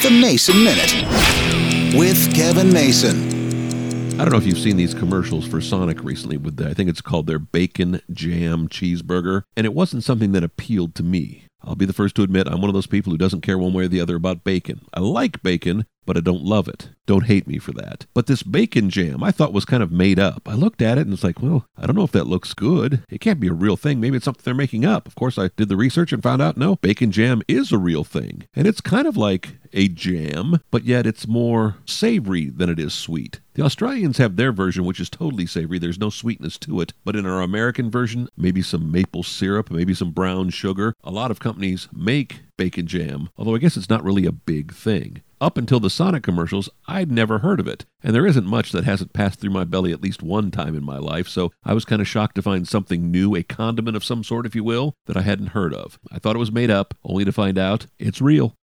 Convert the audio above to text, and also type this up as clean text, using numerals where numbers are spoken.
The Mason Minute with Kevin Mason. I don't know if you've seen these commercials for Sonic recently with I think it's called their bacon jam cheeseburger, and it wasn't something that appealed to me. I'll be the first to admit I'm one of those people who doesn't care one way or the other about bacon. I like bacon, but I don't love it. Don't hate me for that. But this bacon jam I thought was kind of made up. I looked at it and it's like, well, I don't know if that looks good. It can't be a real thing. Maybe it's something they're making up. Of course, I did the research and found out, no, bacon jam is a real thing. And it's kind of like a jam, but yet it's more savory than it is sweet. The Australians have their version, which is totally savory. There's no sweetness to it. But in our American version, maybe some maple syrup, maybe some brown sugar. A lot of companies make bacon jam, although I guess it's not really a big thing. Up until the Sonic commercials, I'd never heard of it. And there isn't much that hasn't passed through my belly at least one time in my life, so I was kind of shocked to find something new, a condiment of some sort, if you will, that I hadn't heard of. I thought it was made up, only to find out it's real.